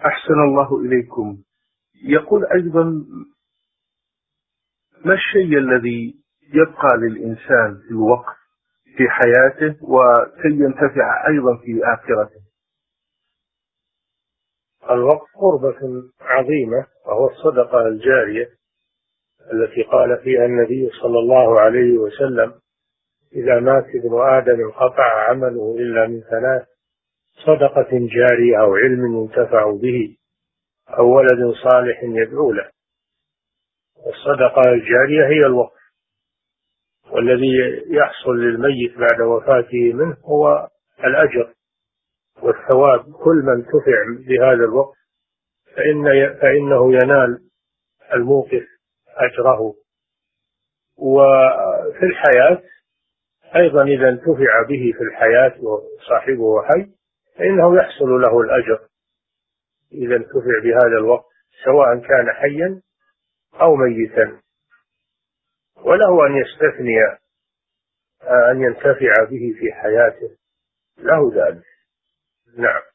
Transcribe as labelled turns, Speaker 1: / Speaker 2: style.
Speaker 1: أحسن الله إليكم. يقول أيضا: ما الشيء الذي يبقى للإنسان في الوقت في حياته وكي ينتفع أيضا في آخرته؟
Speaker 2: الوقت قربة عظيمة، وهو الصدقة الجارية التي قال فيها النبي صلى الله عليه وسلم: إذا مات ابن آدم انقطع عمله إلا من ثلاث: صدقة جارية أو علم ينتفع به أو ولد صالح يدعو له. الصدقة الجارية هي الوقف، والذي يحصل للميت بعد وفاته منه هو الأجر والثواب. كل من انتفع بهذا الوقف فإنه ينال الموقف أجره. وفي الحياة أيضا إذا انتفع به في الحياة وصاحبه حي فإنه يحصل له الأجر إذا انتفع بهذا الوقت، سواء كان حيا أو ميتا. وله أن يستثني أن ينتفع به في حياته، له ذلك. نعم.